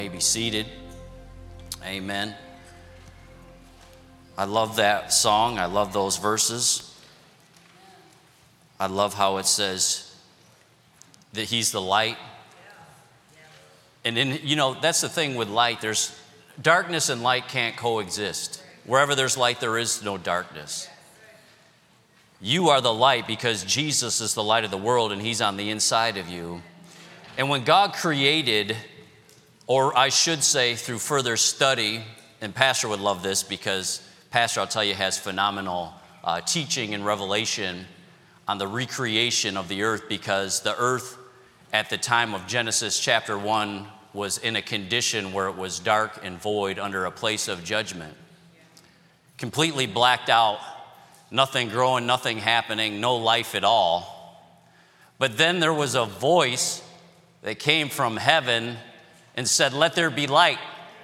Be seated. Amen. I love that song. I love those verses. I love how it says that he's the light. And that's the thing with light. There's darkness and light can't coexist. Wherever there's light, there is no darkness. You are the light because Jesus is the light of the world and he's on the inside of you. And when God created, or I should say through further study, and Pastor would love this because Pastor, I'll tell you, has phenomenal teaching and revelation on the recreation of the earth, because the earth at the time of Genesis chapter 1 was in a condition where it was dark and void under a place of judgment. Completely blacked out, nothing growing, nothing happening, no life at all. But then there was a voice that came from heaven and said, "Let there be light."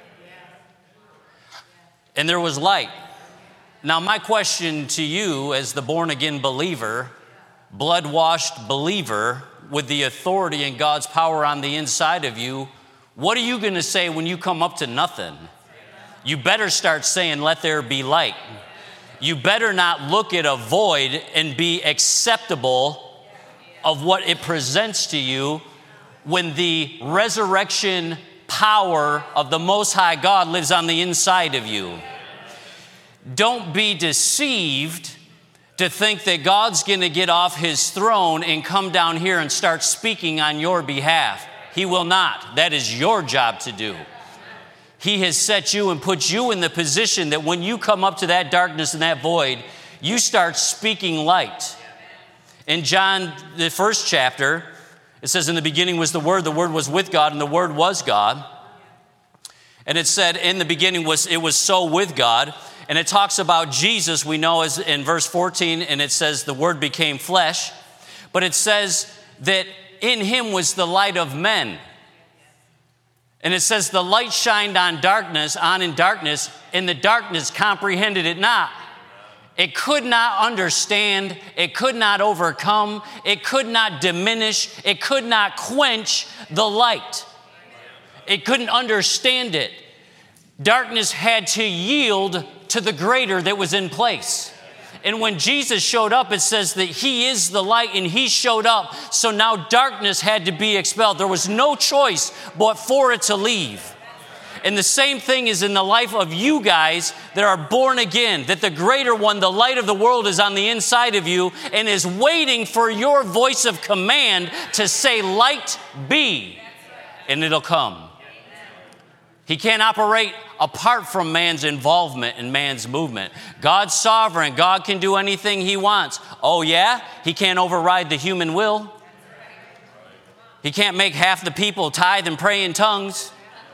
And there was light. Now, my question to you as the born-again believer, blood-washed believer with the authority and God's power on the inside of you, what are you going to say when you come up to nothing? You better start saying, "Let there be light." You better not look at a void and be acceptable of what it presents to you when the resurrection power of the Most High God lives on the inside of you. Don't be deceived to think that God's going to get off his throne and come down here and start speaking on your behalf. He will not. That is your job to do. He has set you and put you in the position that when you come up to that darkness and that void, you start speaking light. In John, the first chapter, it says, "In the beginning was the Word was with God, and the Word was God." And it said, in the beginning it was so with God. And it talks about Jesus, we know, as in verse 14, and it says the Word became flesh. But it says that in him was the light of men. And it says the light shined on in darkness, and the darkness comprehended it not. It could not understand, it could not overcome, it could not diminish, it could not quench the light. It couldn't understand it. Darkness had to yield to the greater that was in place. And when Jesus showed up, it says that he is the light and he showed up. So now darkness had to be expelled. There was no choice but for it to leave. And the same thing is in the life of you guys that are born again, that the greater one, the light of the world, is on the inside of you and is waiting for your voice of command to say, "Light be," and it'll come. He can't operate apart from man's involvement and man's movement. God's sovereign. God can do anything he wants. Oh yeah? He can't override the human will. He can't make half the people tithe and pray in tongues.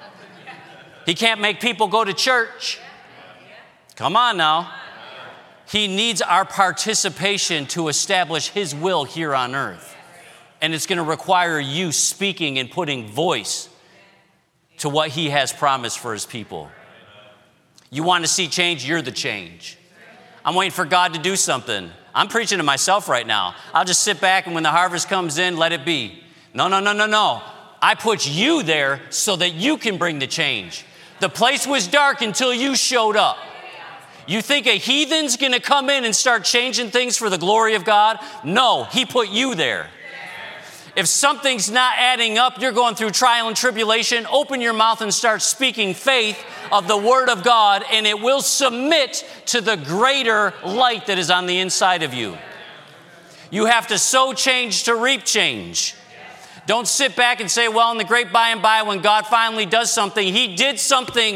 He can't make people go to church. Come on now. He needs our participation to establish his will here on earth. And it's going to require you speaking and putting voice to what he has promised for his people. You want to see change? You're the change. I'm waiting for God to do something. I'm preaching to myself right now. I'll just sit back and when the harvest comes in, let it be. No. I put you there so that you can bring the change. The place was dark until you showed up. You think a heathen's going to come in and start changing things for the glory of God? No, he put you there. If something's not adding up, you're going through trial and tribulation, open your mouth and start speaking faith of the Word of God, and it will submit to the greater light that is on the inside of you. You have to sow change to reap change. Don't sit back and say, well, in the great by and by, when God finally does something, he did something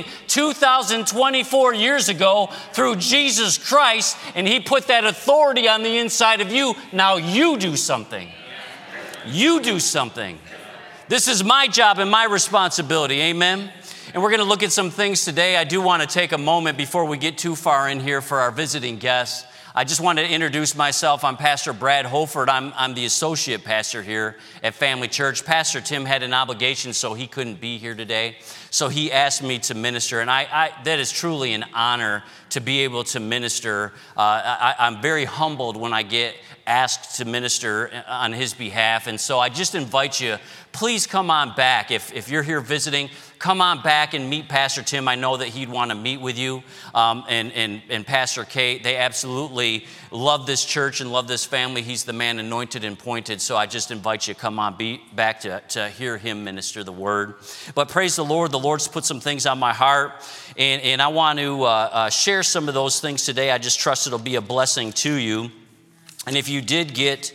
2024 years ago through Jesus Christ, and he put that authority on the inside of you. Now you do something. You do something. This is my job and my responsibility. Amen. And we're going to look at some things today. I do want to take a moment before we get too far in here for our visiting guests. I just want to introduce myself. I'm Pastor Brad Holford. I'm the associate pastor here at Family Church. Pastor Tim had an obligation, so he couldn't be here today. So he asked me to minister, and that is truly an honor to be able to minister. I'm very humbled when I get asked to minister on his behalf. And so I just invite you, please come on back. If you're here visiting, come on back and meet Pastor Tim. I know that he'd want to meet with you. And Pastor Kate, they absolutely love this church and love this family. He's the man anointed and appointed. So I just invite you to come on back to hear him minister the word. But praise the Lord. The Lord's put some things on my heart. And I want to share some of those things today. I just trust it'll be a blessing to you. And if you did get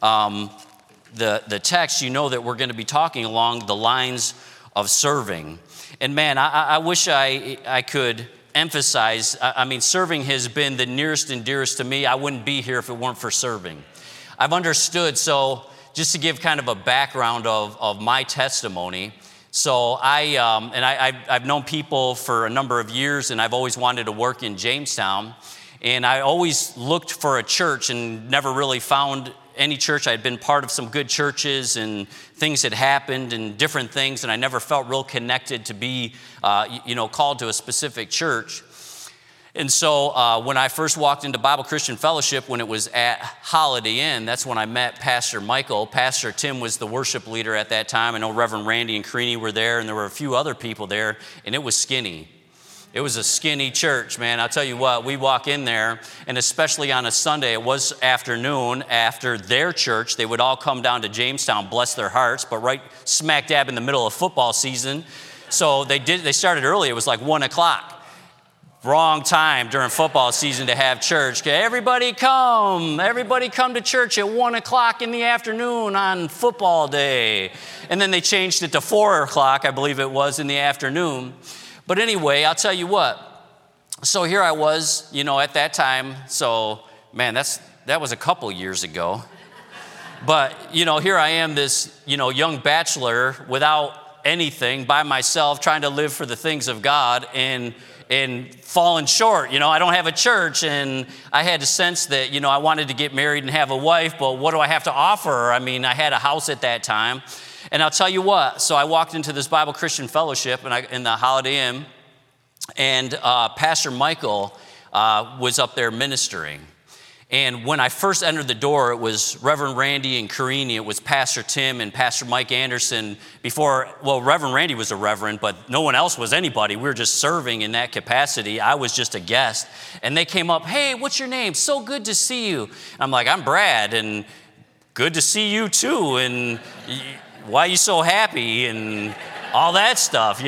the text, you know that we're going to be talking along the lines of serving. And man, I wish I could emphasize, I mean, serving has been the nearest and dearest to me. I wouldn't be here if it weren't for serving. I've understood, so just to give kind of a background of my testimony. So I've known people for a number of years, and I've always wanted to work in Jamestown. And I always looked for a church and never really found any church. I had been part of some good churches, and things had happened and different things, and I never felt real connected to be, called to a specific church. And so when I first walked into Bible Christian Fellowship, when it was at Holiday Inn, that's when I met Pastor Michael. Pastor Tim was the worship leader at that time. I know Reverend Randy and Creaney were there, and there were a few other people there, and it was skinny. It was a skinny church, man. I'll tell you what, we walk in there, and especially on a Sunday, it was afternoon after their church. They would all come down to Jamestown, bless their hearts, but right smack dab in the middle of football season. So they started early. It was like 1 o'clock. Wrong time during football season to have church. Okay, everybody come to church at 1 o'clock in the afternoon on football day. And then they changed it to 4 o'clock, I believe it was, in the afternoon. But anyway, I'll tell you what. So here I was, at that time. So, man, that was a couple years ago. But, here I am, this, young bachelor without anything, by myself, trying to live for the things of God and falling short. I don't have a church, and I had to sense that, I wanted to get married and have a wife, but what do I have to offer? I mean, I had a house at that time. And I'll tell you what, so I walked into this Bible Christian Fellowship in the Holiday Inn, and Pastor Michael was up there ministering. And when I first entered the door, it was Reverend Randy and Carini. It was Pastor Tim and Pastor Mike Anderson. Reverend Randy was a reverend, but no one else was anybody. We were just serving in that capacity. I was just a guest. And they came up, "Hey, what's your name? So good to see you." And I'm like, "I'm Brad, and good to see you too. And why are you so happy?" And all that stuff,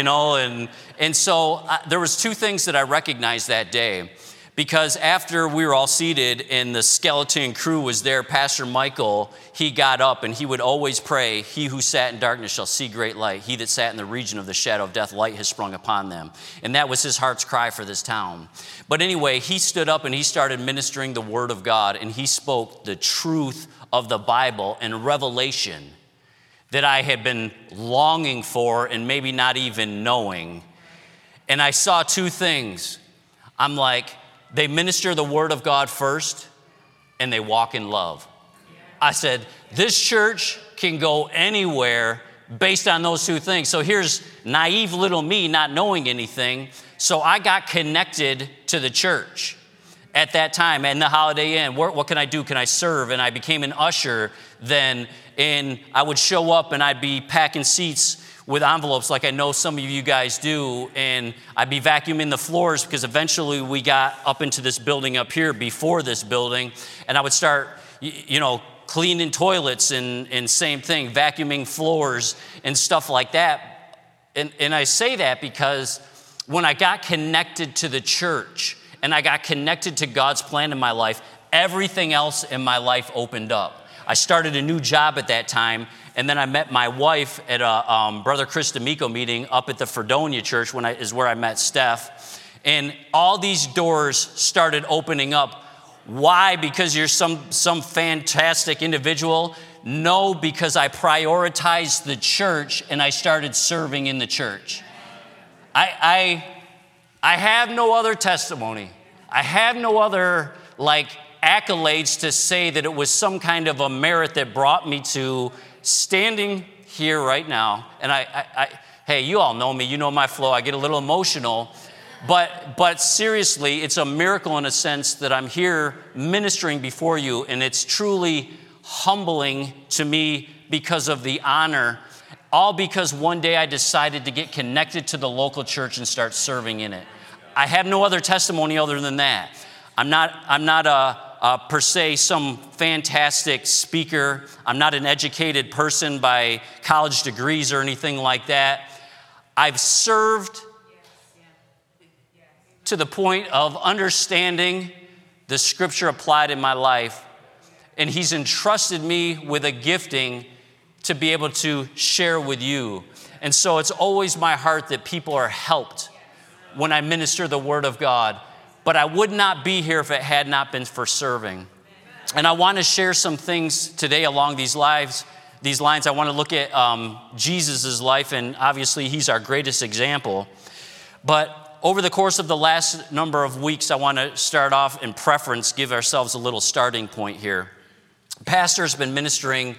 And so there was two things that I recognized that day. Because after we were all seated and the skeleton crew was there, Pastor Michael, he got up and he would always pray, "He who sat in darkness shall see great light. He that sat in the region of the shadow of death, light has sprung upon them." And that was his heart's cry for this town. But anyway, he stood up and he started ministering the word of God, and he spoke the truth of the Bible and revelation that I had been longing for and maybe not even knowing. And I saw two things. I'm like, they minister the word of God first, and they walk in love. I said, this church can go anywhere based on those two things. So here's naive little me not knowing anything. So I got connected to the church at that time and the Holiday Inn. What can I do? Can I serve? And I became an usher then, and I would show up and I'd be packing seats with envelopes like I know some of you guys do, and I'd be vacuuming the floors because eventually we got up into this building up here before this building, and I would start, cleaning toilets and same thing, vacuuming floors and stuff like that. And I say that because when I got connected to the church and I got connected to God's plan in my life, everything else in my life opened up. I started a new job at that time, and then I met my wife at a Brother Chris D'Amico meeting up at the Fredonia Church is where I met Steph. And all these doors started opening up. Why? Because you're some fantastic individual? No, because I prioritized the church and I started serving in the church. I have no other testimony. I have no other accolades to say that it was some kind of a merit that brought me to standing here right now. And hey, you all know me, you know my flow. I get a little emotional, but seriously, it's a miracle in a sense that I'm here ministering before you, and it's truly humbling to me because of the honor all because one day I decided to get connected to the local church and start serving in it. I have no other testimony other than that. I'm not per se some fantastic speaker. I'm not an educated person by college degrees or anything like that. I've served to the point of understanding the scripture applied in my life, and he's entrusted me with a gifting to be able to share with you. And so it's always my heart that people are helped when I minister the word of God. But I would not be here if it had not been for serving. And I want to share some things today along these lines. I want to look at Jesus' life, and obviously he's our greatest example. But over the course of the last number of weeks, I want to start off in preference, give ourselves a little starting point here. Pastor's been ministering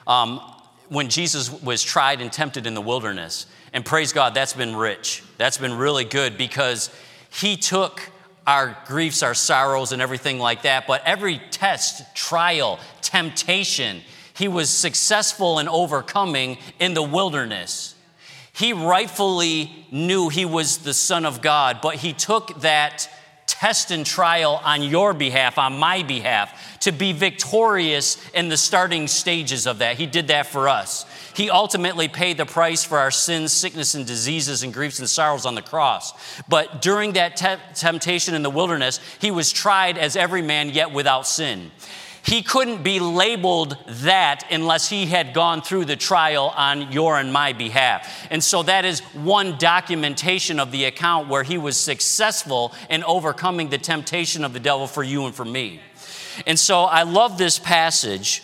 when Jesus was tried and tempted in the wilderness. And praise God, that's been rich. That's been really good because he took our griefs, our sorrows, and everything like that. But every test, trial, temptation, he was successful in overcoming in the wilderness. He rightfully knew he was the Son of God, but he took that test and trial on your behalf, on my behalf, to be victorious in the starting stages of that. He did that for us. He ultimately paid the price for our sins, sickness, and diseases, and griefs and sorrows on the cross. But during that temptation in the wilderness, he was tried as every man, yet without sin. He couldn't be labeled that unless he had gone through the trial on your and my behalf. And so that is one documentation of the account where he was successful in overcoming the temptation of the devil for you and for me. And so I love this passage.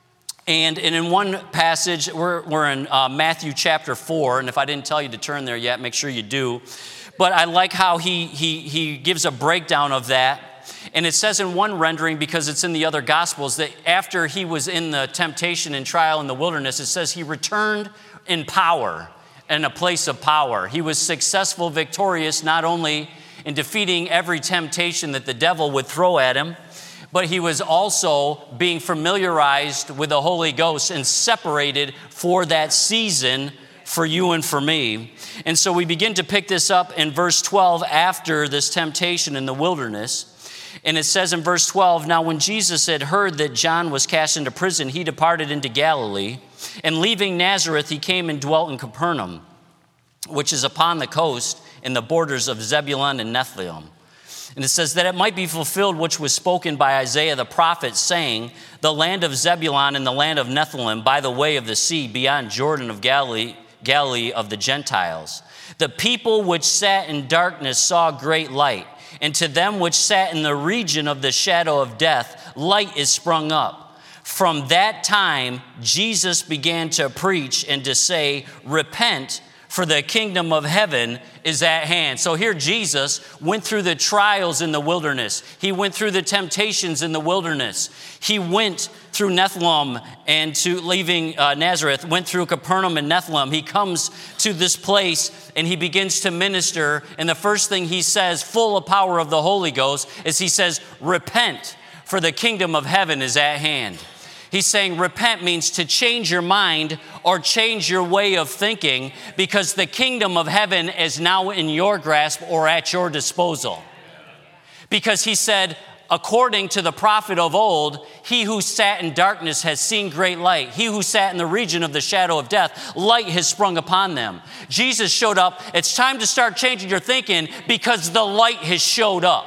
And in one passage, we're in Matthew chapter 4. And if I didn't tell you to turn there yet, make sure you do. But I like how he gives a breakdown of that. And it says in one rendering, because it's in the other Gospels, that after he was in the temptation and trial in the wilderness, it says he returned in power, in a place of power. He was successful, victorious, not only in defeating every temptation that the devil would throw at him, but he was also being familiarized with the Holy Ghost and separated for that season for you and for me. And so we begin to pick this up in verse 12 after this temptation in the wilderness. And it says in verse 12, "Now when Jesus had heard that John was cast into prison, he departed into Galilee. And leaving Nazareth, he came and dwelt in Capernaum, which is upon the coast in the borders of Zebulun and Nephthalim. And it says that it might be fulfilled which was spoken by Isaiah the prophet, saying, the land of Zebulun and the land of Nephthalim by the way of the sea, beyond Jordan of Galilee of the Gentiles. The people which sat in darkness saw great light. And to them which sat in the region of the shadow of death, light is sprung up. From that time, Jesus began to preach and to say, repent, for the kingdom of heaven is at hand." So here Jesus went through the trials in the wilderness. He went through the temptations in the wilderness. He went through Nephthalim and to leaving Nazareth, went through Capernaum and Nephthalim. He comes to this place and he begins to minister. And the first thing he says, full of power of the Holy Ghost, is he says, repent, for the kingdom of heaven is at hand. He's saying repent means to change your mind or change your way of thinking, because the kingdom of heaven is now in your grasp or at your disposal. Because he said, according to the prophet of old, he who sat in darkness has seen great light. He who sat in the region of the shadow of death, light has sprung upon them. Jesus showed up. It's time to start changing your thinking because the light has showed up.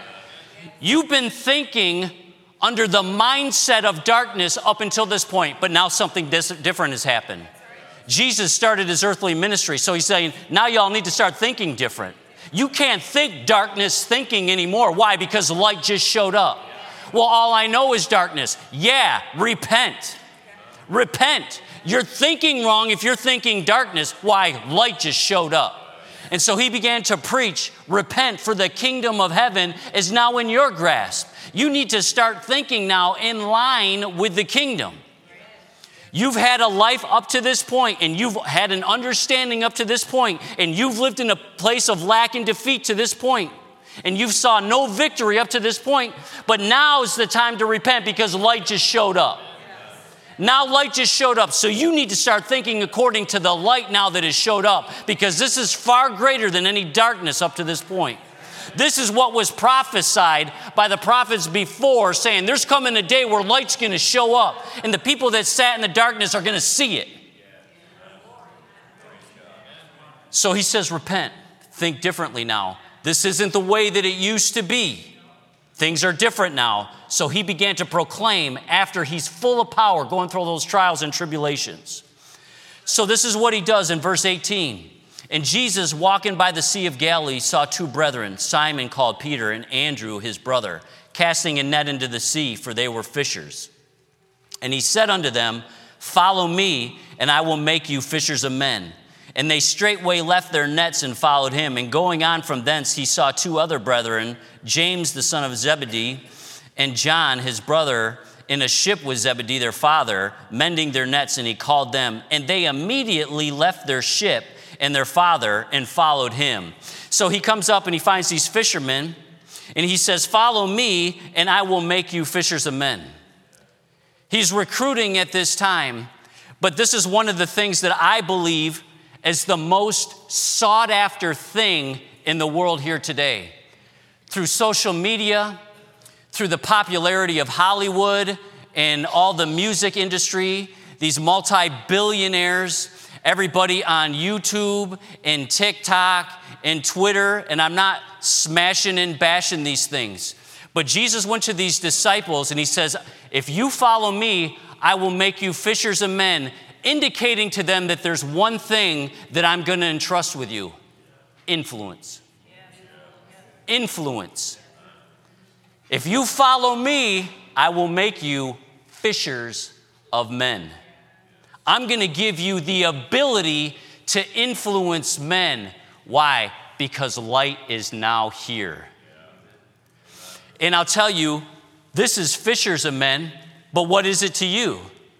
You've been thinking under the mindset of darkness up until this point, but now something different has happened. Jesus started his earthly ministry, so he's saying, now y'all need to start thinking different. You can't think darkness thinking anymore. Why? Because light just showed up. Well, all I know is darkness. Yeah, repent. Repent. You're thinking wrong if you're thinking darkness. Why? Light just showed up. And so he began to preach, repent, for the kingdom of heaven is now in your grasp. You need to start thinking now in line with the kingdom. You've had a life up to this point, and you've had an understanding up to this point, and you've lived in a place of lack and defeat to this point, and you've saw no victory up to this point, but now is the time to repent because light just showed up. Now light just showed up. So you need to start thinking according to the light now that has showed up, because this is far greater than any darkness up to this point. This is what was prophesied by the prophets before, saying there's coming a day where light's going to show up, and the people that sat in the darkness are going to see it. So he says, repent, think differently now. This isn't the way that it used to be. Things are different now. So he began to proclaim after he's full of power, going through those trials and tribulations. So this is what he does in verse 18. And Jesus, walking by the Sea of Galilee, saw two brethren, Simon called Peter and Andrew his brother, casting a net into the sea, for they were fishers. And he said unto them, follow me, and I will make you fishers of men. And they straightway left their nets and followed him. And going on from thence, he saw two other brethren, James the son of Zebedee, and John his brother, in a ship with Zebedee their father, mending their nets, and he called them. And they immediately left their ship and their father and followed him. So he comes up and he finds these fishermen, and he says, follow me, and I will make you fishers of men. He's recruiting at this time, but this is one of the things that I believe as the most sought after thing in the world here today. Through social media, through the popularity of Hollywood and all the music industry, these multi-billionaires, everybody on YouTube and TikTok and Twitter, and I'm not smashing and bashing these things. But Jesus went to these disciples and he says, if you follow me, I will make you fishers of men, indicating to them that there's one thing that I'm going to entrust with you: influence. Influence. If you follow me, I will make you fishers of men. I'm going to give you the ability to influence men. Why? Because light is now here. And I'll tell you, this is fishers of men, but what is it to you?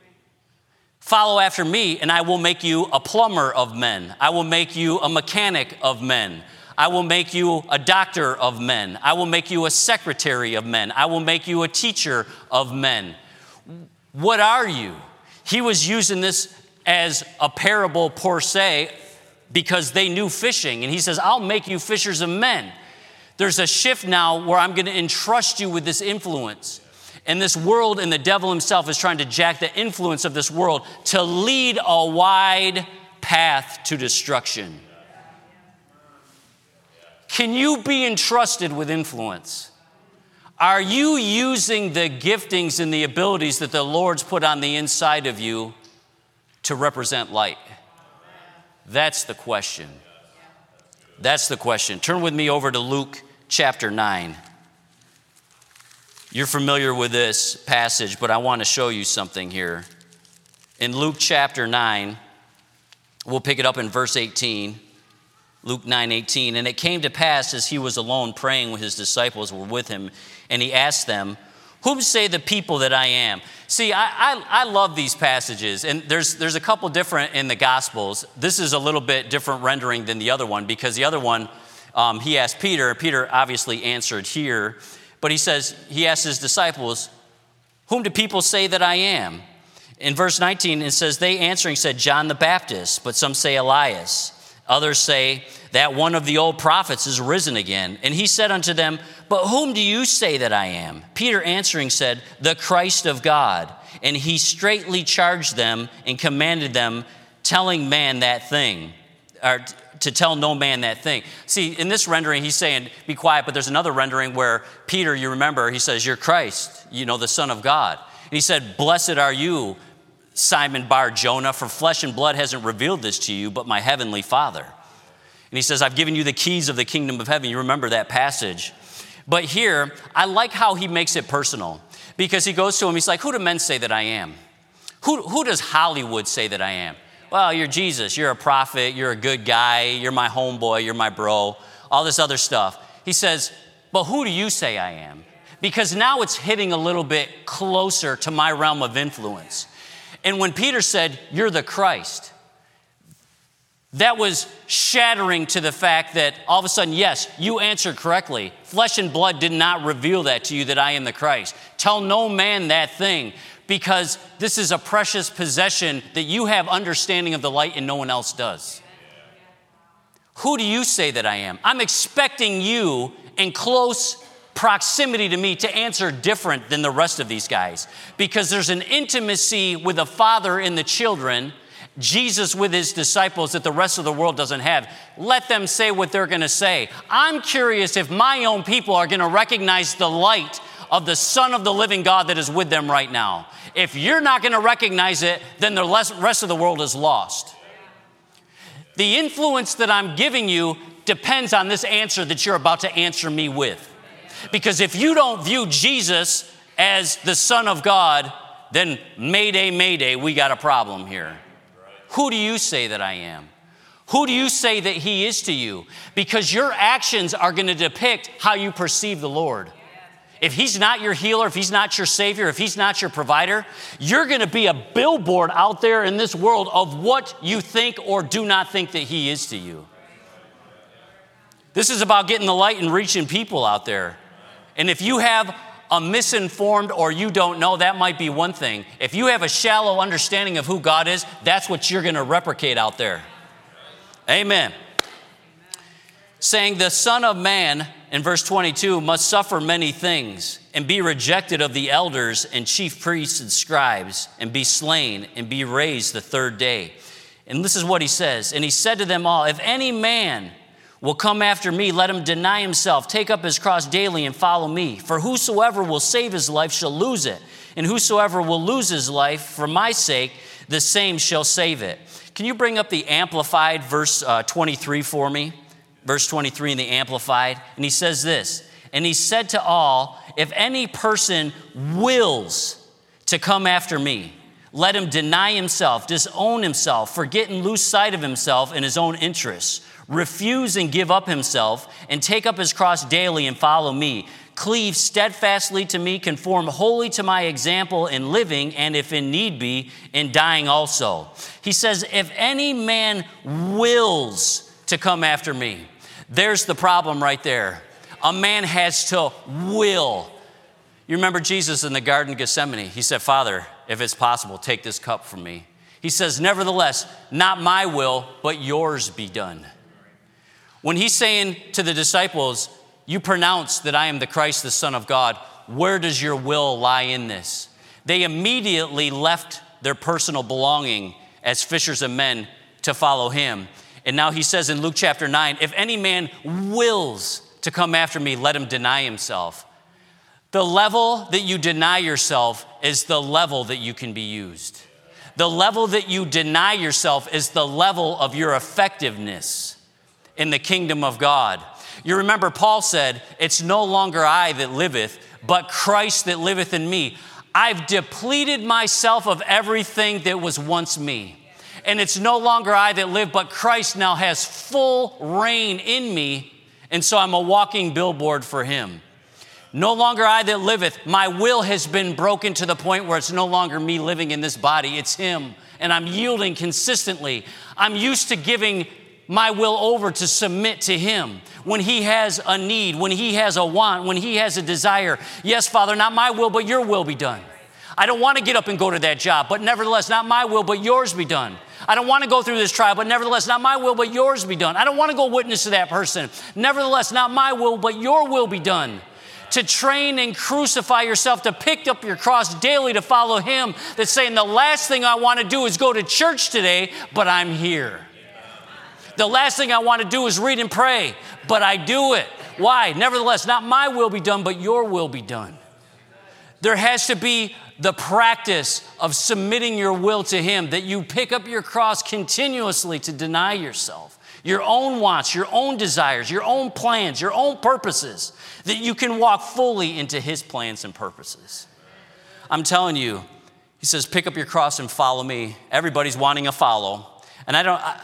Follow after me, and I will make you a plumber of men. I will make you a mechanic of men. I will make you a doctor of men. I will make you a secretary of men. I will make you a teacher of men. What are you? He was using this as a parable per se because they knew fishing. And he says, I'll make you fishers of men. There's a shift now where I'm going to entrust you with this influence. And this world and the devil himself is trying to jack the influence of this world to lead a wide path to destruction. Can you be entrusted with influence? Are you using the giftings and the abilities that the Lord's put on the inside of you to represent light? That's the question. That's the question. Turn with me over to Luke chapter 9. You're familiar with this passage, but I want to show you something here. In Luke chapter 9, we'll pick it up in verse 18. Luke 9:18. And it came to pass as he was alone praying, with his disciples were with him, and he asked them, whom say the people that I am? See, I love these passages, and there's a couple different in the Gospels. This is a little bit different rendering than the other one, because the other one, he asked Peter, and Peter obviously answered here. But he asked his disciples, whom do people say that I am? In verse 19, it says, they answering said, John the Baptist, but some say Elias. Others say that one of the old prophets is risen again. And he said unto them, but whom do you say that I am? Peter answering said, the Christ of God. And he straitly charged them and commanded them, telling man that thing, or to tell no man that thing. See, in this rendering, he's saying, be quiet, but there's another rendering where Peter, you remember, he says, you're Christ, the Son of God. And he said, blessed are you, Simon Bar-Jonah, for flesh and blood hasn't revealed this to you, but my heavenly Father. And he says, I've given you the keys of the kingdom of heaven. You remember that passage. But here, I like how he makes it personal, because he goes to him, he's like, who do men say that I am? Who does Hollywood say that I am? Well, you're Jesus, you're a prophet, you're a good guy, you're my homeboy, you're my bro, all this other stuff. He says, but who do you say I am? Because now it's hitting a little bit closer to my realm of influence. And when Peter said, you're the Christ, that was shattering to the fact that all of a sudden, yes, you answered correctly. Flesh and blood did not reveal that to you, that I am the Christ. Tell no man that thing. because this is a precious possession that you have understanding of the light and no one else does. Who do you say that I am? I'm expecting you in close proximity to me to answer different than the rest of these guys, because there's an intimacy with the Father in the children, Jesus with his disciples, that the rest of the world doesn't have. Let them say what they're going to say. I'm curious if my own people are going to recognize the light of the Son of the living God that is with them right now. If you're not going to recognize it, then the rest of the world is lost. The influence that I'm giving you depends on this answer that you're about to answer me with. Because if you don't view Jesus as the Son of God, then mayday, mayday, we got a problem here. Who do you say that I am? Who do you say that he is to you? Because your actions are going to depict how you perceive the Lord. If he's not your healer, if he's not your savior, if he's not your provider, you're going to be a billboard out there in this world of what you think or do not think that he is to you. This is about getting the light and reaching people out there. And if you have a misinformed or you don't know, that might be one thing. If you have a shallow understanding of who God is, that's what you're going to replicate out there. Amen. Saying the Son of Man, in verse 22, must suffer many things and be rejected of the elders and chief priests and scribes and be slain and be raised the third day. And this is what he says. And he said to them all, if any man will come after me, let him deny himself, take up his cross daily and follow me. For whosoever will save his life shall lose it. And whosoever will lose his life for my sake, the same shall save it. Can you bring up the Amplified verse 23 for me? Verse 23 in the Amplified. And he says this, and he said to all, if any person wills to come after me, let him deny himself, disown himself, forget and lose sight of himself and his own interests, refuse and give up himself, and take up his cross daily and follow me. Cleave steadfastly to me, conform wholly to my example in living, and if in need be, in dying also. He says, if any man wills to come after me, there's the problem right there. A man has to will. You remember Jesus in the Garden of Gethsemane. He said, Father, if it's possible, take this cup from me. He says, nevertheless, not my will, but yours be done. When he's saying to the disciples, you pronounce that I am the Christ, the Son of God, where does your will lie in this? They immediately left their personal belonging as fishers of men to follow him. And now he says in Luke chapter 9, if any man wills to come after me, let him deny himself. The level that you deny yourself is the level that you can be used. The level that you deny yourself is the level of your effectiveness in the kingdom of God. You remember Paul said, it's no longer I that liveth, but Christ that liveth in me. I've depleted myself of everything that was once me. And it's no longer I that live, but Christ now has full reign in me. And so I'm a walking billboard for him. No longer I that liveth. My will has been broken to the point where it's no longer me living in this body. It's him. And I'm yielding consistently. I'm used to giving my will over to submit to him. When he has a need, when he has a want, when he has a desire. Yes, Father, not my will, but your will be done. I don't want to get up and go to that job, but nevertheless, not my will, but yours be done. I don't want to go through this trial, but nevertheless, not my will, but yours be done. I don't want to go witness to that person. Nevertheless, not my will, but your will be done. To train and crucify yourself, to pick up your cross daily to follow him, that's saying the last thing I want to do is go to church today, but I'm here. The last thing I want to do is read and pray, but I do it. Why? Nevertheless, not my will be done, but your will be done. There has to be the practice of submitting your will to him, that you pick up your cross continuously to deny yourself, your own wants, your own desires, your own plans, your own purposes, that you can walk fully into his plans and purposes. I'm telling you, he says, pick up your cross and follow me. Everybody's wanting a follow. And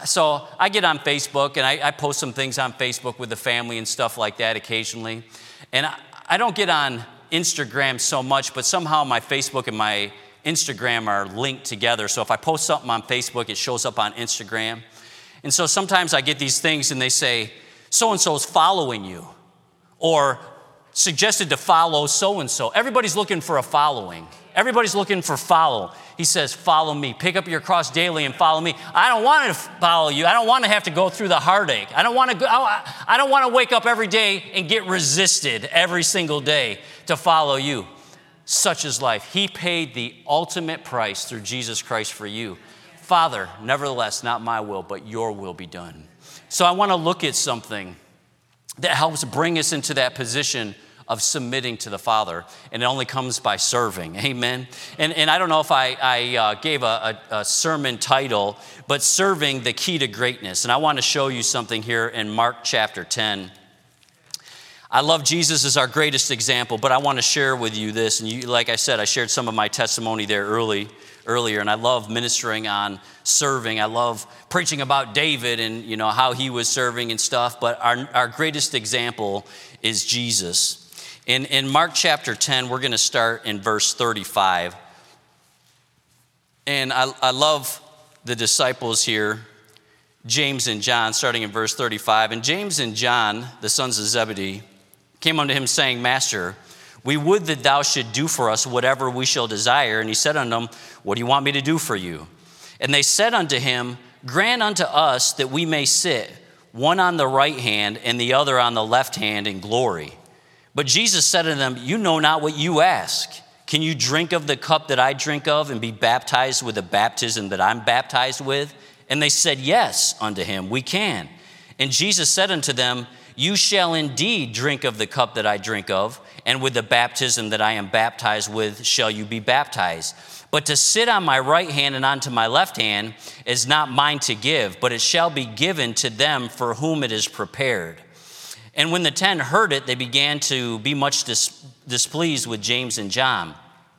so I get on Facebook and I post some things on Facebook with the family and stuff like that occasionally. And I don't get on Instagram so much, but somehow my Facebook and my Instagram are linked together. So if I post something on Facebook, it shows up on Instagram. And so sometimes I get these things and they say, so-and-so's following you. Or suggested to follow so-and-so. Everybody's looking for a following. Everybody's looking for follow. He says, follow me. Pick up your cross daily and follow me. I don't want to follow you. I don't want to have to go through the heartache. I don't want to wake up every day and get resisted every single day to follow you. Such is life. He paid the ultimate price through Jesus Christ for you. Father, nevertheless, not my will, but your will be done. So I want to look at something that helps bring us into that position of submitting to the Father, and it only comes by serving. Amen. And I don't know if I gave a sermon title, but serving the key to greatness. And I want to show you something here in Mark chapter 10. I love Jesus as our greatest example, but I want to share with you this. And like I said, I shared some of my testimony there earlier, and I love ministering on serving. I love preaching about David and how he was serving and stuff. But our greatest example is Jesus. In Mark chapter 10, we're going to start in verse 35. And I love the disciples here, James and John, starting in verse 35. And James and John, the sons of Zebedee, came unto him saying, Master, we would that thou should do for us whatever we shall desire. And he said unto them, What do you want me to do for you? And they said unto him, Grant unto us that we may sit, one on the right hand and the other on the left hand in glory. But Jesus said unto them, You know not what you ask. Can you drink of the cup that I drink of and be baptized with the baptism that I'm baptized with? And they said, Yes, unto him, we can. And Jesus said unto them, You shall indeed drink of the cup that I drink of, and with the baptism that I am baptized with shall you be baptized. But to sit on my right hand and onto my left hand is not mine to give, but it shall be given to them for whom it is prepared. And when the 10 heard it, they began to be much displeased with James and John.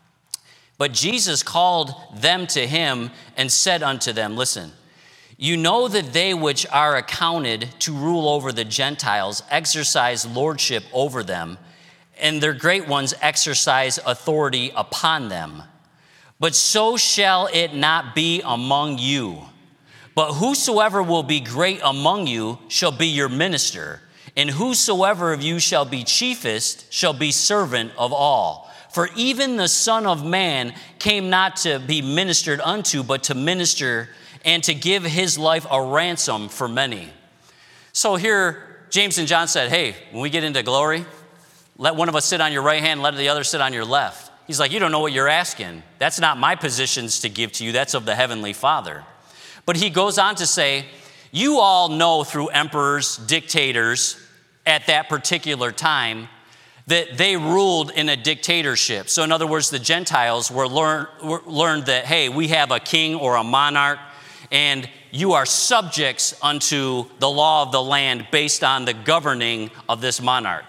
But Jesus called them to him and said unto them, Listen, you know that they which are accounted to rule over the Gentiles exercise lordship over them, and their great ones exercise authority upon them. But so shall it not be among you. But whosoever will be great among you shall be your minister. And whosoever of you shall be chiefest shall be servant of all. For even the Son of Man came not to be ministered unto, but to minister and to give his life a ransom for many. So here, James and John said, Hey, when we get into glory, let one of us sit on your right hand, let the other sit on your left. He's like, You don't know what you're asking. That's not my positions to give to you. That's of the Heavenly Father. But he goes on to say, You all know through emperors, dictators, at that particular time, that they ruled in a dictatorship. So in other words, the Gentiles learned that, hey, we have a king or a monarch, and you are subjects unto the law of the land based on the governing of this monarch.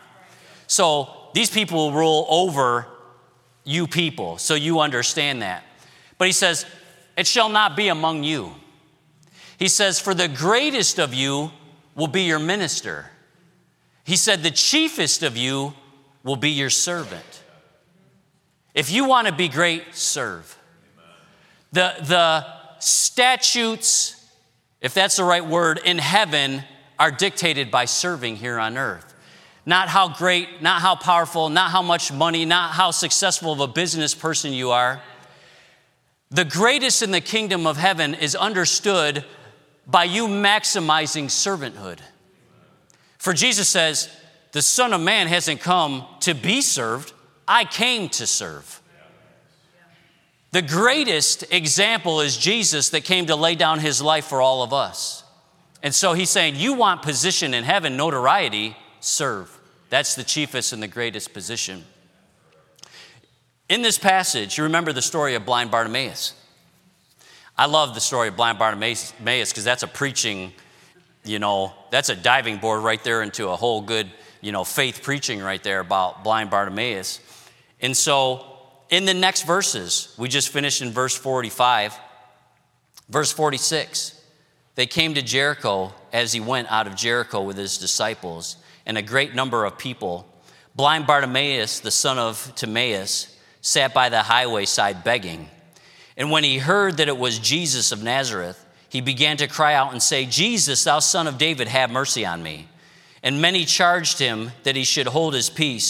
So these people rule over you people, so you understand that. But he says, it shall not be among you. He says, for the greatest of you will be your minister. He said, the chiefest of you will be your servant. If you want to be great, serve. The statutes, if that's the right word, in heaven are dictated by serving here on earth. Not how great, not how powerful, not how much money, not how successful of a business person you are. The greatest in the kingdom of heaven is understood by you maximizing servanthood. For Jesus says, the Son of Man hasn't come to be served. I came to serve. The greatest example is Jesus that came to lay down his life for all of us. And so he's saying, you want position in heaven, notoriety, serve. That's the chiefest and the greatest position. In this passage, you remember the story of blind Bartimaeus. I love the story of blind Bartimaeus because that's a preaching, that's a diving board right there into a whole good, faith preaching right there about blind Bartimaeus. And so in the next verses, we just finished in verse 45, verse 46, they came to Jericho as he went out of Jericho with his disciples and a great number of people. Blind Bartimaeus, the son of Timaeus, sat by the highway side begging. And when he heard that it was Jesus of Nazareth, he began to cry out and say, Jesus, thou son of David, have mercy on me. And many charged him that he should hold his peace.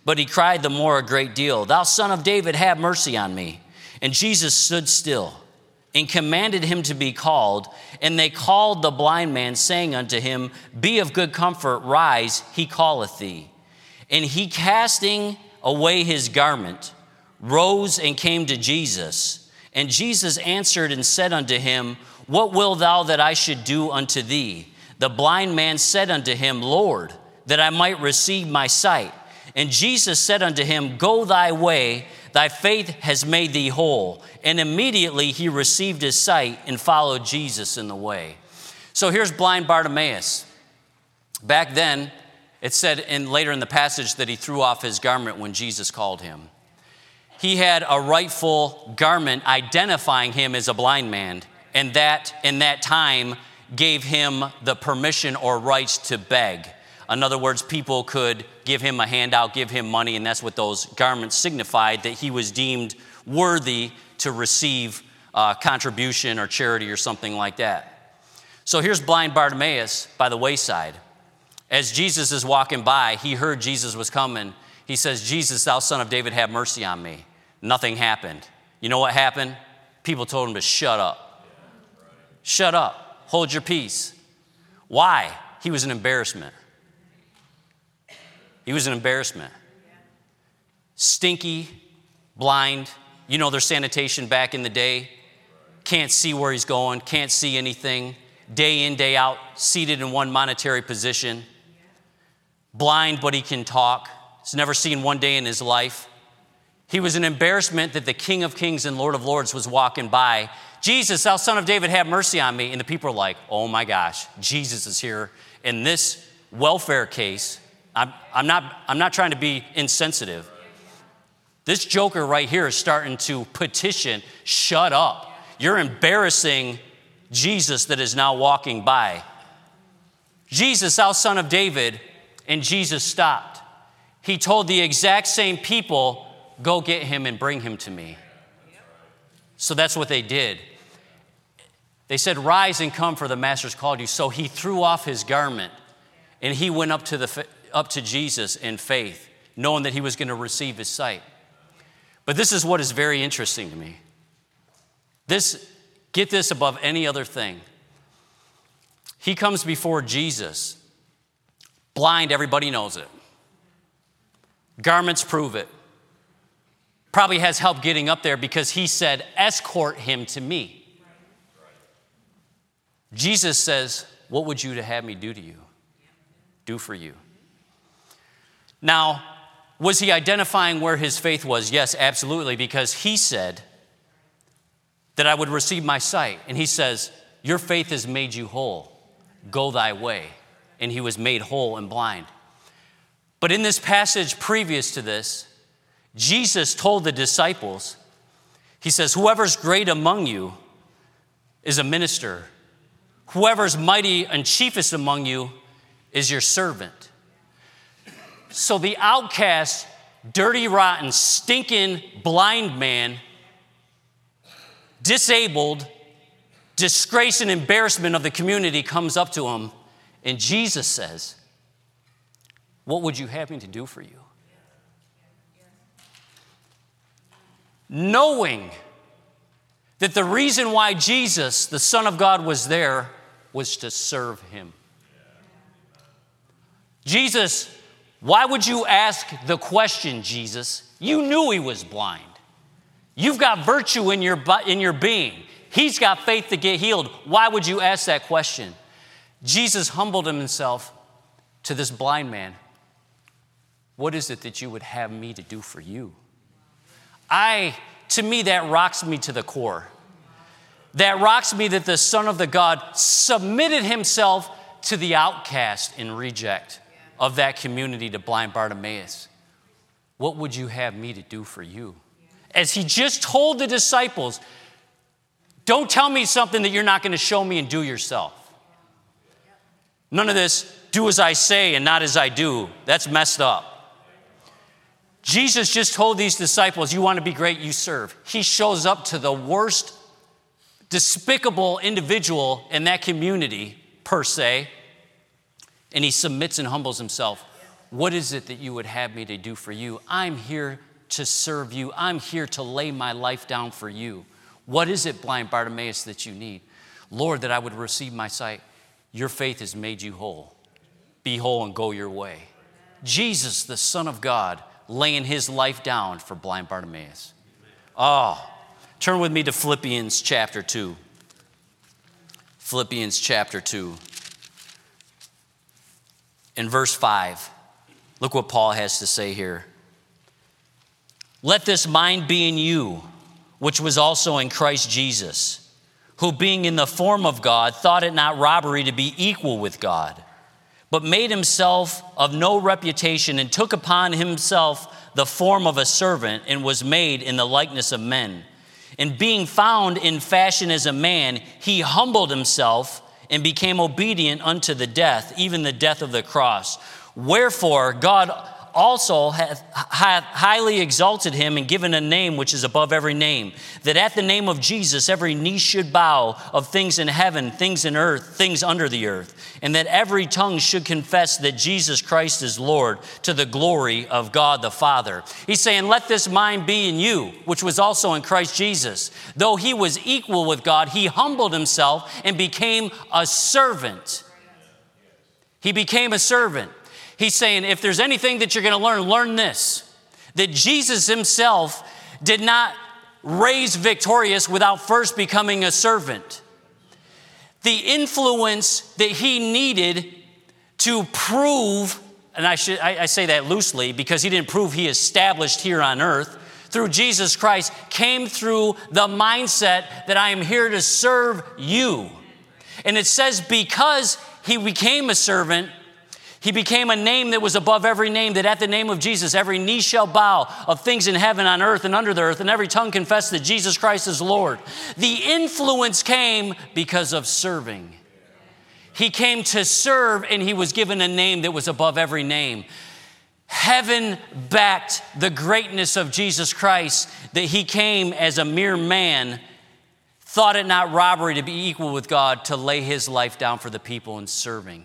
But he cried the more a great deal, Thou Son of David, have mercy on me. And Jesus stood still and commanded him to be called. And they called the blind man, saying unto him, Be of good comfort, rise, he calleth thee. And he, casting away his garment, rose and came to Jesus. And Jesus answered and said unto him, What wilt thou that I should do unto thee? The blind man said unto him, Lord, that I might receive my sight. And Jesus said unto him, Go thy way, thy faith has made thee whole. And immediately he received his sight and followed Jesus in the way. So here's blind Bartimaeus. Back then, it said later in the passage that he threw off his garment when Jesus called him. He had a rightful garment identifying him as a blind man, and that in that time gave him the permission or rights to beg. In other words, people could give him a handout, give him money, and that's what those garments signified, that he was deemed worthy to receive contribution or charity or something like that. So here's blind Bartimaeus by the wayside. As Jesus is walking by, he heard Jesus was coming. He says, Jesus, thou Son of David, have mercy on me. Nothing happened. You know what happened? People told him to shut up. Shut up. Hold your peace. Why? He was an embarrassment. He was an embarrassment. Stinky, blind. You know their sanitation back in the day. Can't see where he's going, can't see anything. Day in, day out, seated in one monetary position. Blind, but he can talk. He's never seen one day in his life. He was an embarrassment that the King of Kings and Lord of Lords was walking by. Jesus, thou Son of David, have mercy on me. And the people are like, oh my gosh, Jesus is here. In this welfare case, I'm not trying to be insensitive. This joker right here is starting to petition, shut up. You're embarrassing Jesus that is now walking by. Jesus, thou Son of David, and Jesus stopped. He told the exact same people, go get him and bring him to me. So that's what they did. They said, rise and come, for the master's called you. So he threw off his garment and he went up to Jesus in faith, knowing that he was going to receive his sight. But this is what is very interesting to me. Get this above any other thing. He comes before Jesus. Blind, everybody knows it. Garments prove it. Probably has help getting up there because he said, escort him to me. Jesus says, what would you have me do to you? Do for you. Now, was he identifying where his faith was? Yes, absolutely, because he said that I would receive my sight. And he says, your faith has made you whole. Go thy way. And he was made whole and blind. But in this passage previous to this, Jesus told the disciples, he says, whoever's great among you is a minister. Whoever's mighty and chiefest among you is your servant. So the outcast, dirty, rotten, stinking, blind man, disabled, disgrace and embarrassment of the community comes up to him, and Jesus says, what would you have me to do for you? Knowing that the reason why Jesus, the Son of God, was there was to serve him. Jesus, why would you ask the question, Jesus? You knew he was blind. You've got virtue in your being. He's got faith to get healed. Why would you ask that question? Jesus humbled himself to this blind man. What is it that you would have me to do for you? To me, that rocks me to the core. That rocks me that the Son of the God submitted himself to the outcast and reject of that community, to blind Bartimaeus. What would you have me to do for you? As he just told the disciples, don't tell me something that you're not going to show me and do yourself. None of this, do as I say and not as I do. That's messed up. Jesus just told these disciples, you want to be great, you serve. He shows up to the worst, despicable individual in that community, per se, and he submits and humbles himself what is it that you would have me to do for you? I'm here to serve you. I'm here to lay my life down for you. What is it, blind Bartimaeus, that you need? Lord, that I would receive my sight. Your faith has made you whole. Be whole and go your way. Jesus, the Son of God, laying his life down for blind Bartimaeus. Oh, turn with me to Philippians chapter 2. Philippians chapter 2. In verse 5, look what Paul has to say here. Let this mind be in you, which was also in Christ Jesus, who being in the form of God, thought it not robbery to be equal with God, but made himself of no reputation and took upon himself the form of a servant and was made in the likeness of men. And being found in fashion as a man, he humbled himself and became obedient unto the death, even the death of the cross. Wherefore God also hath highly exalted him and given a name which is above every name, that at the name of Jesus every knee should bow, of things in heaven, things in earth, things under the earth, and that every tongue should confess that Jesus Christ is Lord, to the glory of God the Father. He's saying, let this mind be in you, which was also in Christ Jesus. Though he was equal with God, he humbled himself and became a servant. He became a servant. He's saying, if there's anything that you're going to learn this, that Jesus himself did not raise victorious without first becoming a servant. The influence that he needed to prove, and I say that loosely because he didn't prove he established here on earth, through Jesus Christ, came through the mindset that I am here to serve you. And it says because he became a servant, he became a name that was above every name, that at the name of Jesus, every knee shall bow, of things in heaven, on earth, and under the earth, and every tongue confess that Jesus Christ is Lord. The influence came because of serving. He came to serve, and he was given a name that was above every name. Heaven backed the greatness of Jesus Christ, that he came as a mere man, thought it not robbery to be equal with God, to lay his life down for the people in serving.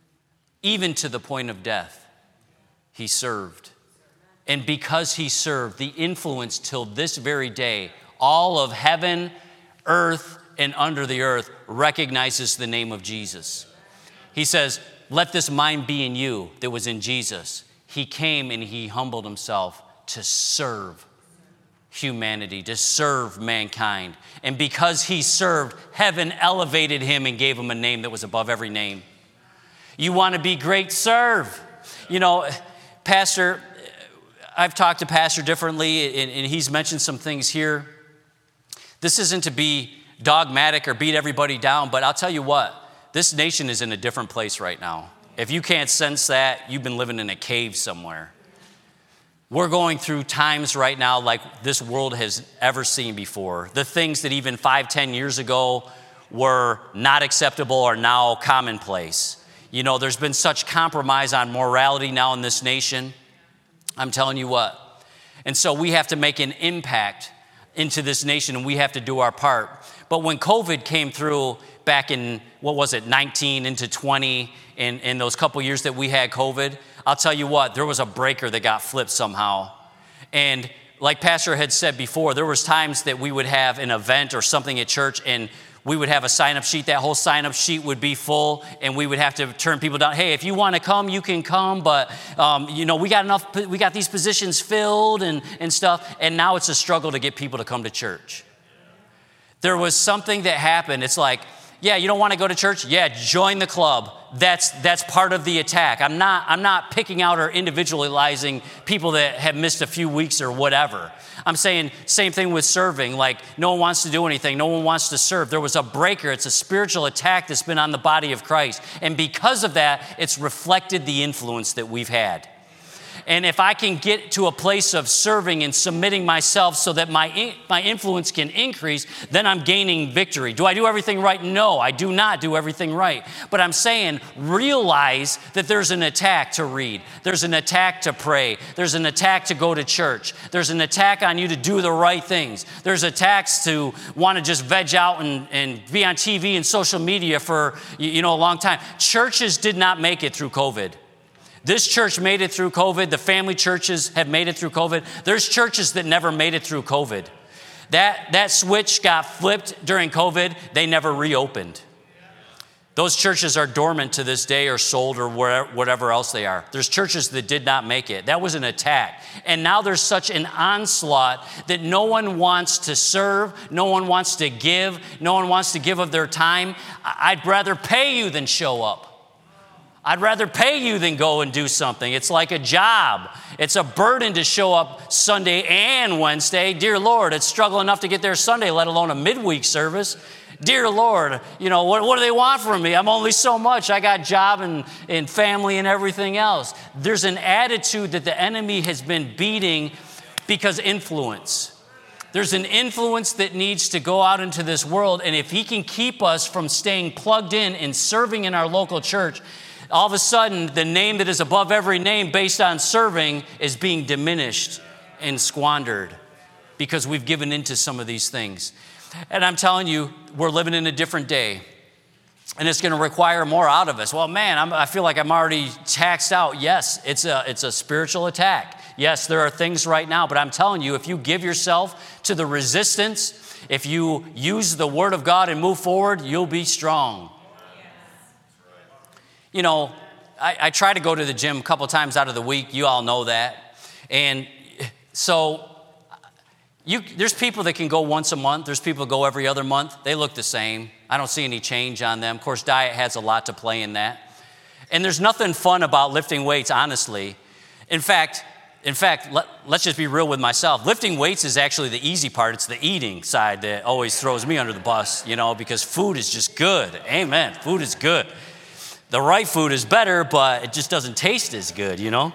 Even to the point of death, he served. And because he served, the influence till this very day, all of heaven, earth, and under the earth recognizes the name of Jesus. He says, let this mind be in you that was in Jesus. He came and he humbled himself to serve humanity, to serve mankind. And because he served, heaven elevated him and gave him a name that was above every name. You want to be great, serve. You know, Pastor, I've talked to Pastor differently, and he's mentioned some things here. This isn't to be dogmatic or beat everybody down, but I'll tell you what, this nation is in a different place right now. If you can't sense that, you've been living in a cave somewhere. We're going through times right now like this world has ever seen before. The things that even 5-10 years ago were not acceptable are now commonplace. You know, there's been such compromise on morality now in this nation. I'm telling you what. And so we have to make an impact into this nation, and we have to do our part. But when COVID came through back in, 19 into 20, in those couple years that we had COVID, I'll tell you what, there was a breaker that got flipped somehow. And like Pastor had said before, there was times that we would have an event or something at church, and we would have a sign-up sheet. That whole sign-up sheet would be full, and we would have to turn people down. Hey, if you want to come, you can come, but we got these positions filled and stuff. And now it's a struggle to get people to come to church. There was something that happened. It's like, yeah, you don't want to go to church? Yeah, join the club. That's part of the attack. I'm not picking out or individualizing people that have missed a few weeks or whatever. I'm saying same thing with serving. Like, no one wants to do anything. No one wants to serve. There was a breaker. It's a spiritual attack that's been on the body of Christ. And because of that, it's reflected the influence that we've had. And if I can get to a place of serving and submitting myself so that my influence can increase, then I'm gaining victory. Do I do everything right? No, I do not do everything right. But I'm saying realize that there's an attack to read. There's an attack to pray. There's an attack to go to church. There's an attack on you to do the right things. There's attacks to want to just veg out and be on TV and social media for a long time. Churches did not make it through COVID. This church made it through COVID. The family churches have made it through COVID. There's churches that never made it through COVID. That switch got flipped during COVID. They never reopened. Those churches are dormant to this day or sold or whatever else they are. There's churches that did not make it. That was an attack. And now there's such an onslaught that no one wants to serve, no one wants to give, no one wants to give of their time. I'd rather pay you than show up. I'd rather pay you than go and do something. It's like a job. It's a burden to show up Sunday and Wednesday. Dear Lord, it's struggle enough to get there Sunday, let alone a midweek service. Dear Lord, what do they want from me? I'm only so much. I got job and family and everything else. There's an attitude that the enemy has been beating because influence. There's an influence that needs to go out into this world, and if he can keep us from staying plugged in and serving in our local church, all of a sudden, the name that is above every name based on serving is being diminished and squandered because we've given into some of these things. And I'm telling you, we're living in a different day, and it's going to require more out of us. Well, man, I feel like I'm already taxed out. Yes, it's a spiritual attack. Yes, there are things right now, but I'm telling you, if you give yourself to the resistance, if you use the Word of God and move forward, you'll be strong. I try to go to the gym a couple times out of the week. You all know that. And so there's people that can go once a month. There's people that go every other month. They look the same. I don't see any change on them. Of course, diet has a lot to play in that. And there's nothing fun about lifting weights, honestly. In fact, let's just be real with myself. Lifting weights is actually the easy part. It's the eating side that always throws me under the bus, because food is just good. Amen. Food is good. The right food is better, but it just doesn't taste as good,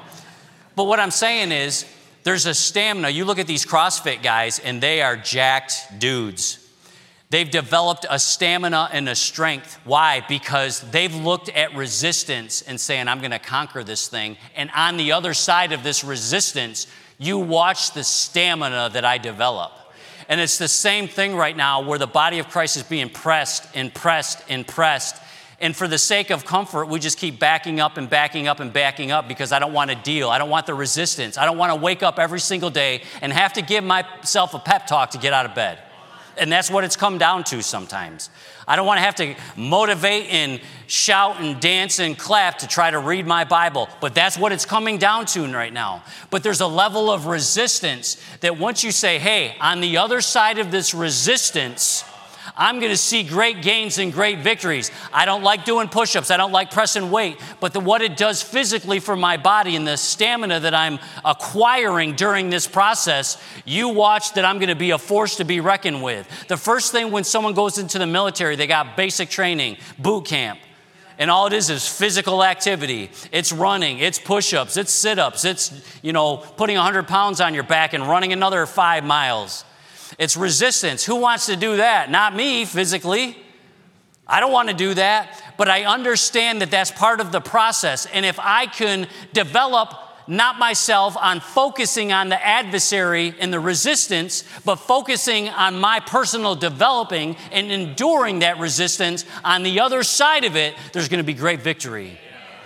But what I'm saying is there's a stamina. You look at these CrossFit guys, and they are jacked dudes. They've developed a stamina and a strength. Why? Because they've looked at resistance and saying, I'm going to conquer this thing. And on the other side of this resistance, you watch the stamina that I develop. And it's the same thing right now where the body of Christ is being pressed and pressed and pressed. And for the sake of comfort, we just keep backing up and backing up and backing up because I don't want to deal. I don't want the resistance. I don't want to wake up every single day and have to give myself a pep talk to get out of bed. And that's what it's come down to sometimes. I don't want to have to motivate and shout and dance and clap to try to read my Bible. But that's what it's coming down to right now. But there's a level of resistance that once you say, hey, on the other side of this resistance, I'm going to see great gains and great victories. I don't like doing push-ups. I don't like pressing weight. But what it does physically for my body and the stamina that I'm acquiring during this process, you watch that I'm going to be a force to be reckoned with. The first thing when someone goes into the military, they got basic training, boot camp. And all it is physical activity. It's running, it's push-ups, it's sit-ups, it's, putting 100 pounds on your back and running another 5 miles. It's resistance. Who wants to do that? Not me physically. I don't want to do that, but I understand that that's part of the process. And if I can develop not myself on focusing on the adversary and the resistance, but focusing on my personal developing and enduring that resistance, on the other side of it, there's going to be great victory.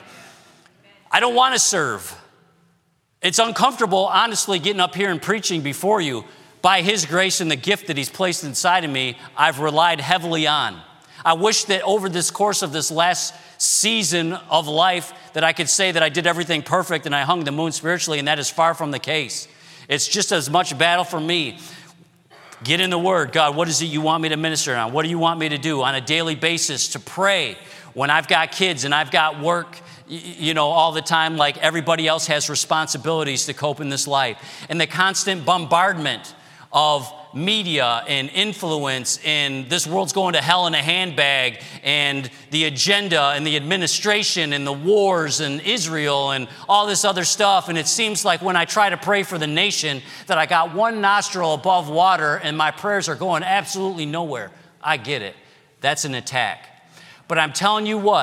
I don't want to serve. It's uncomfortable, honestly, getting up here and preaching before you. By His grace and the gift that He's placed inside of me, I've relied heavily on. I wish that over this course of this last season of life that I could say that I did everything perfect and I hung the moon spiritually, and that is far from the case. It's just as much battle for me. Get in the Word. God, what is it you want me to minister on? What do you want me to do on a daily basis to pray when I've got kids and I've got work, all the time, like everybody else has responsibilities to cope in this life. And the constant bombardment of media and influence, and this world's going to hell in a handbag, and the agenda and the administration and the wars and Israel and all this other stuff. And it seems like when I try to pray for the nation that I got one nostril above water and my prayers are going absolutely nowhere. I get it. That's an attack. But I'm telling you what,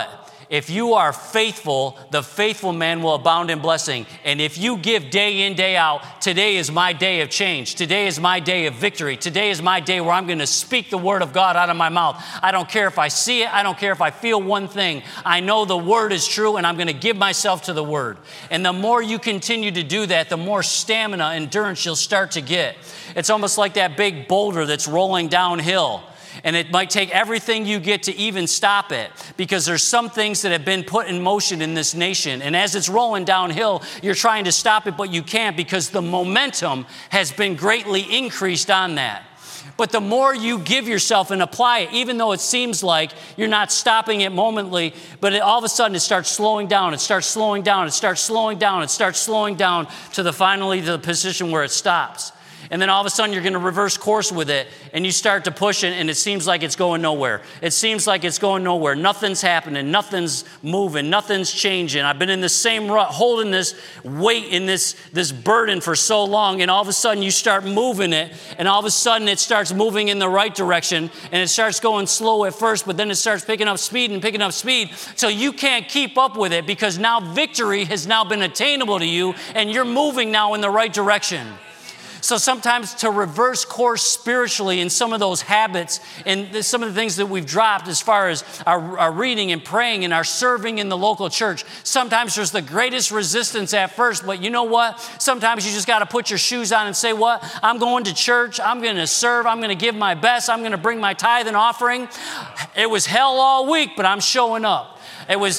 if you are faithful, the faithful man will abound in blessing. And if you give day in, day out, today is my day of change. Today is my day of victory. Today is my day where I'm going to speak the word of God out of my mouth. I don't care if I see it. I don't care if I feel one thing. I know the word is true, and I'm going to give myself to the word. And the more you continue to do that, the more stamina, endurance you'll start to get. It's almost like that big boulder that's rolling downhill. And it might take everything you get to even stop it, because there's some things that have been put in motion in this nation. And as it's rolling downhill, you're trying to stop it, but you can't, because the momentum has been greatly increased on that. But the more you give yourself and apply it, even though it seems like you're not stopping it momently, but all of a sudden it starts slowing down, it starts slowing down, it starts slowing down, it starts slowing down to finally the position where it stops. And then all of a sudden you're going to reverse course with it, and you start to push it, and it seems like it's going nowhere. It seems like it's going nowhere. Nothing's happening. Nothing's moving. Nothing's changing. I've been in the same rut, holding this weight in this burden for so long, and all of a sudden you start moving it, and all of a sudden it starts moving in the right direction, and it starts going slow at first, but then it starts picking up speed so you can't keep up with it, because now victory has now been attainable to you, and you're moving now in the right direction. So sometimes to reverse course spiritually in some of those habits and some of the things that we've dropped as far as our reading and praying and our serving in the local church, sometimes there's the greatest resistance at first, but you know what? Sometimes you just got to put your shoes on and say, what? I'm going to church. I'm going to serve. I'm going to give my best. I'm going to bring my tithe and offering. It was hell all week, but I'm showing up. It was,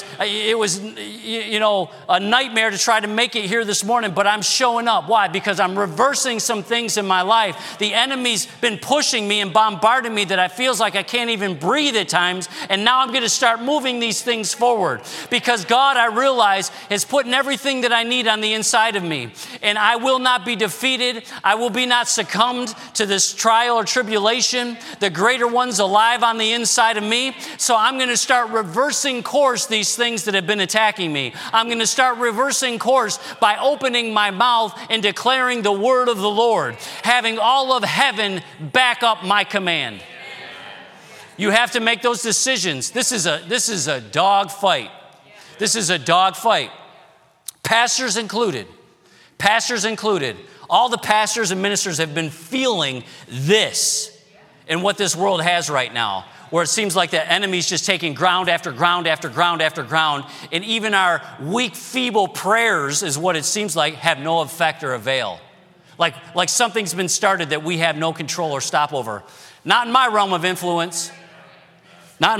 a nightmare to try to make it here this morning, but I'm showing up. Why? Because I'm reversing some things in my life. The enemy's been pushing me and bombarding me that I feels like I can't even breathe at times, and now I'm going to start moving these things forward. Because God, I realize, is putting everything that I need on the inside of me, and I will not be defeated. I will be not succumbed to this trial or tribulation. The greater one's alive on the inside of me, so I'm going to start reversing course these things that have been attacking me. I'm going to start reversing course by opening my mouth and declaring the word of the Lord, having all of heaven back up my command. You have to make those decisions. This is a dog fight. This is a dog fight. Pastors included. All the pastors and ministers have been feeling this in what this world has right now, where it seems like the enemy's just taking ground after ground after ground after ground, and even our weak, feeble prayers, is what it seems like, have no effect or avail. Like something's been started that we have no control or stop over. Not in my realm of influence. Had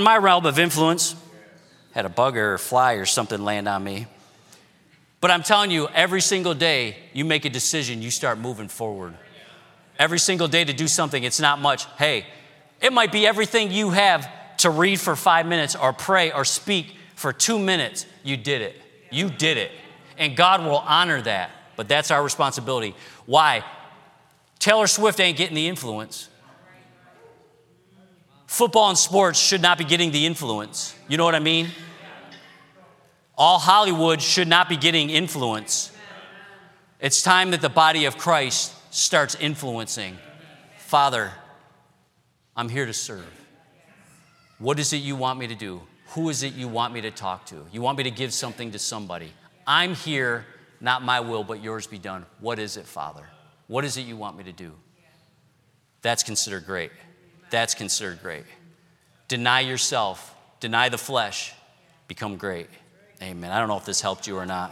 a bug or a fly or something land on me. But I'm telling you, every single day you make a decision, you start moving forward. Every single day to do something, it's not much. Hey, it might be everything you have to read for 5 minutes or pray or speak for 2 minutes. You did it. You did it. And God will honor that. But that's our responsibility. Why? Taylor Swift ain't getting the influence. Football and sports should not be getting the influence. You know what I mean? All Hollywood should not be getting influence. It's time that the body of Christ starts influencing. Father, I'm here to serve. What is it you want me to do? Who is it you want me to talk to? You want me to give something to somebody. I'm here, not my will, but yours be done. What is it, Father? What is it you want me to do? That's considered great. That's considered great. Deny yourself, deny the flesh, become great. Amen. I don't know if this helped you or not.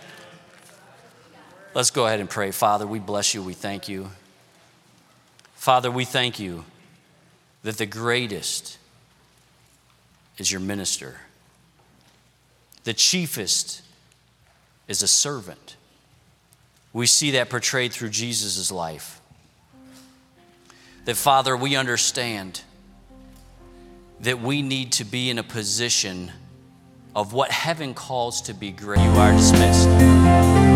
Let's go ahead and pray. Father, we bless you. We thank you. Father, we thank you that the greatest is your minister. The chiefest is a servant. We see that portrayed through Jesus' life. That, Father, we understand that we need to be in a position of what heaven calls to be great. You are dismissed.